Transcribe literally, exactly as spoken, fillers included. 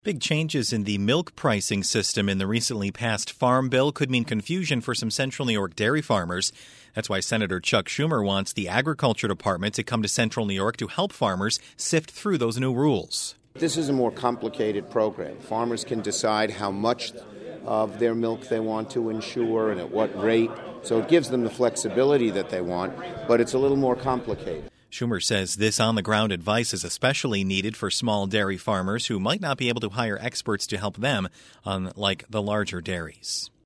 Big changes in the milk pricing system in the recently passed Farm Bill could mean confusion for some Central New York dairy farmers. That's why Senator Chuck Schumer wants the Agriculture Department to come to Central New York to help farmers sift through those new rules. This is a more complicated program. Farmers can decide how much of their milk they want to insure and at what rate. So it gives them the flexibility that they want, but it's a little more complicated. Schumer says this on-the-ground advice is especially needed for small dairy farmers who might not be able to hire experts to help them, unlike the larger dairies.